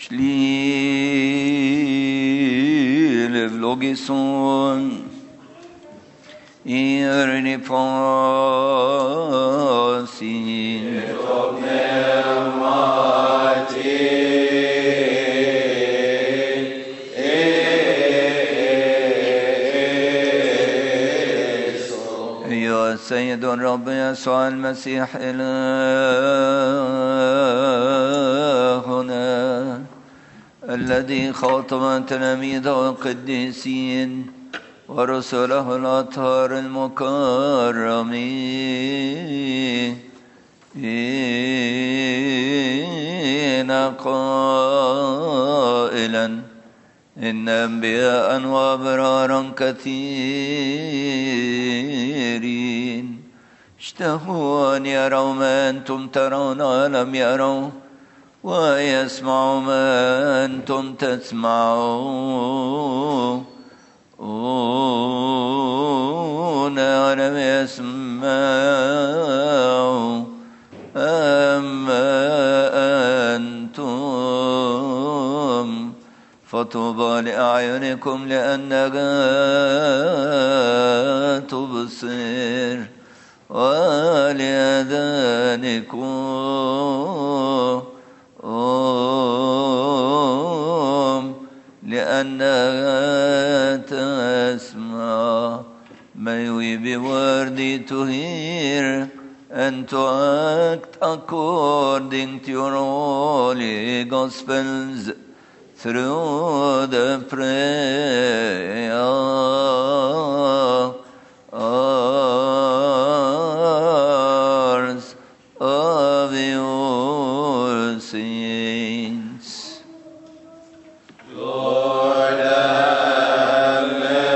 Levlogison Irnipasin يا سيد الرب يسوع المسيح إلهنا الذي خاطب تلاميذه القديسين ورسله الأطهار المكرمين قائلا إن أنبياء وأبرارا كثيرين اشتهوا أن يروا ما أنتم ترون ولم يروا ويسمعوا ما أنتم تسمعون ولم يسمعوا أما أنتم فطوبى لأعينكم لأنها تبصر ولأذانكم لأنها تسمع. May we be worthy to hear and to act according to your holy gospels through the prayers of your saints. Lord, have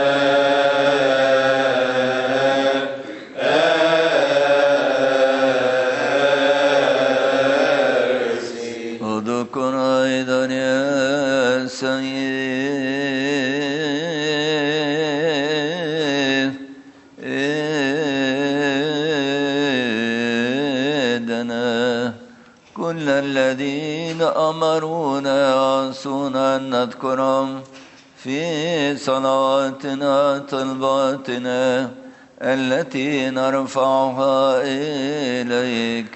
mercy. اذكر أيضا يا سيدنا كل الذين أمرونا وعصونا أن نذكرهم في صلواتنا طلباتنا التي نرفعها إليك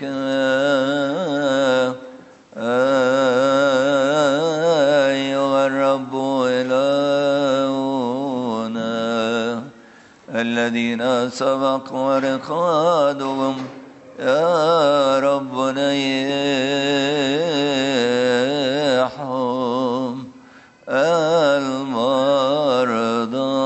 أيها الرب إلهنا الذين سبق ورقادهم يا رب نيحهم المرضى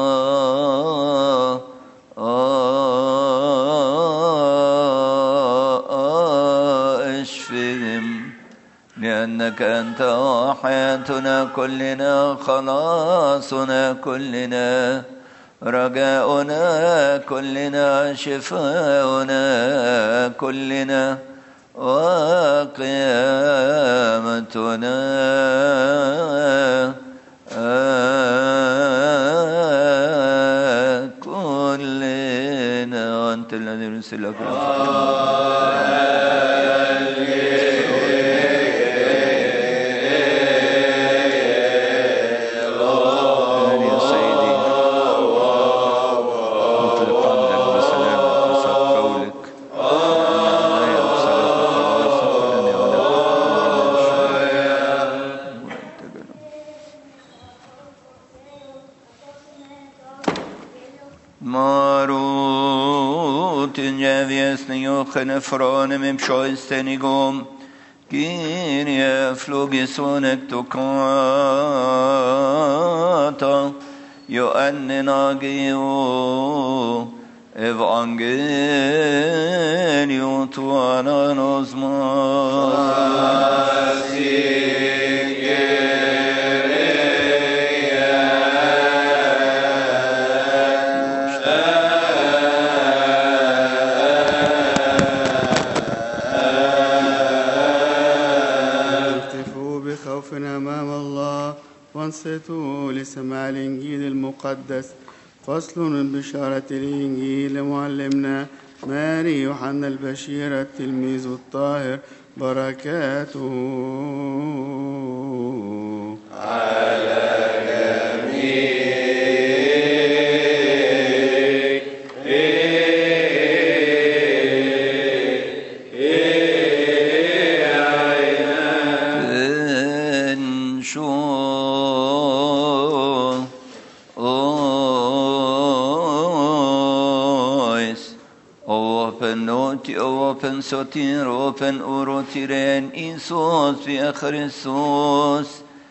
اشفهم لأنك أنت حياتنا كلنا خلاصنا كلنا رجاؤنا كلنا شفاؤنا كلنا وقيامتنا كلنا وأنت الذي يرسلك Nefrane mem sjöistenigom Kyrie flogisonek tokata Ioannenagio Evangelio tuana nosmas وانصتوا لسماع الإنجيل المقدس. فصل من بشارة الإنجيل لمعلمنا ماري يوحنا البشير التلميذ الطاهر بركاته نوتي أوبن سوتين روبن أوروتيرين إيسوس في أخريسوس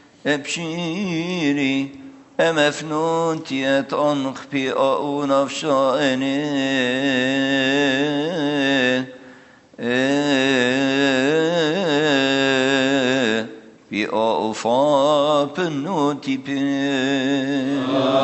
أبشيري أمفنون تيات أنخ بي أو نفشاني بي أو فابنوتي بي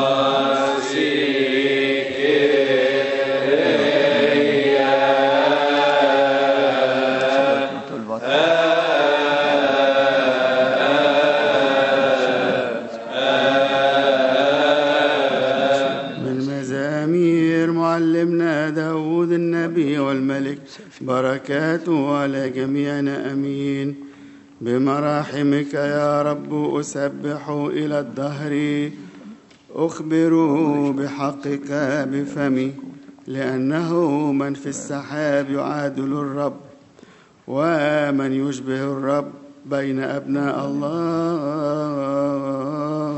بركاته على جميعنا أمين. بمراحمك يا رب أسبح إلى الدهر، أخبر بحقك بفمي، لأنه من في السحاب يعادل الرب، ومن يشبه الرب بين أبناء الله.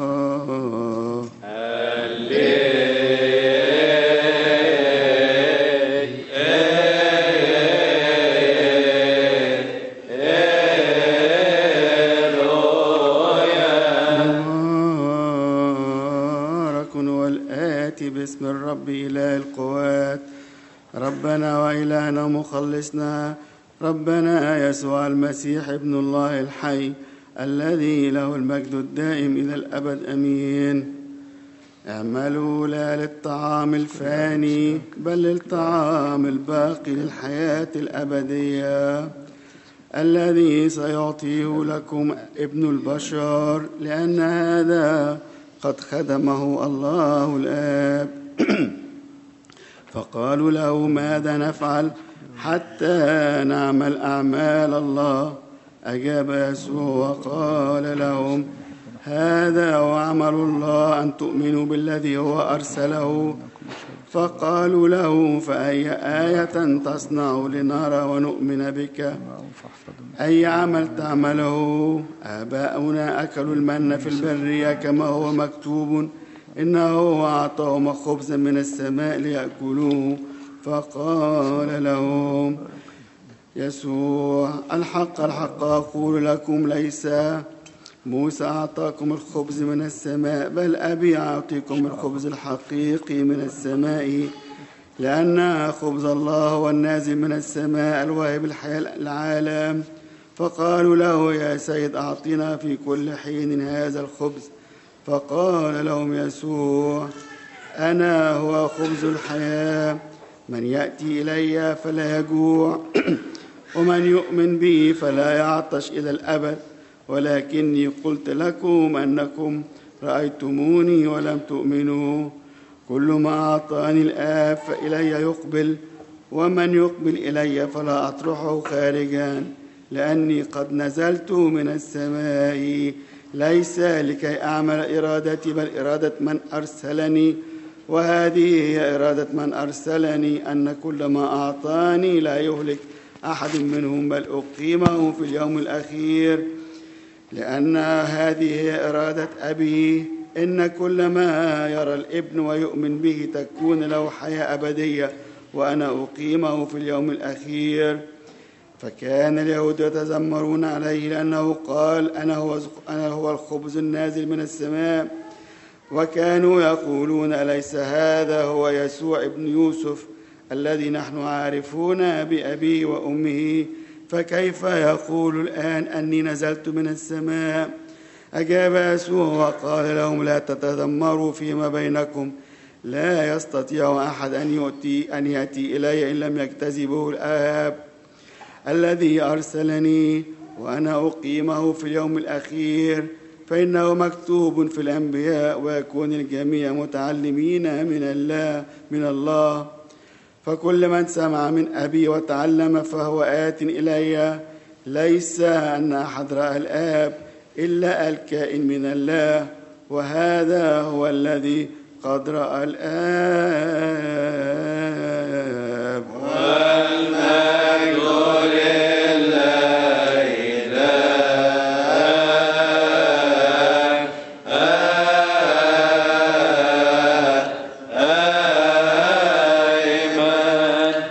باسم الرب إله القوات، ربنا وإلهنا مخلصنا، ربنا يسوع المسيح ابن الله الحي، الذي له المجد الدائم إلى الأبد أمين. اعملوا لا للطعام الفاني بل للطعام الباقي للحياة الأبدية، الذي سيعطيه لكم ابن البشر، لأن هذا قد خدمه الله الآب. فقالوا له ماذا نفعل حتى نعمل أعمال الله؟ أجاب يسوع وقال لهم هذا هو عمل الله، أن تؤمنوا بالذي هو أرسله. فقالوا له فأي آية تصنع لنرى ونؤمن بك؟ أي عمل تعمله؟ آباؤنا أكلوا المن في البرية كما هو مكتوب إنه أعطاهم خبزا من السماء ليأكلوه. فقال لهم يسوع الحق الحق أقول لكم ليس موسى أعطاكم الخبز من السماء، بل أبي أعطيكم الخبز الحقيقي من السماء، لأن خبز الله هو النازل من السماء الواهب الحياة العالم. فقالوا له يا سيد أعطنا في كل حين هذا الخبز. فقال لهم يسوع أنا هو خبز الحياة، من يأتي إلي فلا يجوع ومن يؤمن بي فلا يعطش إلى الأبد. ولكني قلت لكم أنكم رأيتموني ولم تؤمنوا. كل ما أعطاني الآب فإلي يقبل، ومن يقبل إلي فلا أطرحه خارجا، لأني قد نزلت من السماء ليس لكي أعمل إرادتي بل إرادة من أرسلني. وهذه هي إرادة من أرسلني، أن كل ما أعطاني لا يهلك أحد منهم بل أقيمه في اليوم الأخير. لأن هذه هي إرادة أبي، إن كل ما يرى الابن ويؤمن به تكون له حياة أبدية، وأنا أقيمه في اليوم الأخير. فكان اليهود يتذمرون عليه لأنه قال أنا هو الخبز النازل من السماء. وكانوا يقولون أليس هذا هو يسوع ابن يوسف الذي نحن عارفون بأبيه وأمه؟ فكيف يقول الآن أني نزلت من السماء؟ أجاب يسوع وقال لهم لا تتذمروا فيما بينكم، لا يستطيع أحد أن يأتي إلي إن لم يجتذبه الآب الذي أرسلني، وأنا أقيمه في اليوم الأخير. فإنه مكتوب في الأنبياء ويكون الجميع متعلمين من الله. فكل من سمع من أبي وتعلم فهو آت إلي. ليس أن أحد رأى الآب إلا الكائن من الله، وهذا هو الذي قد رأى الآب.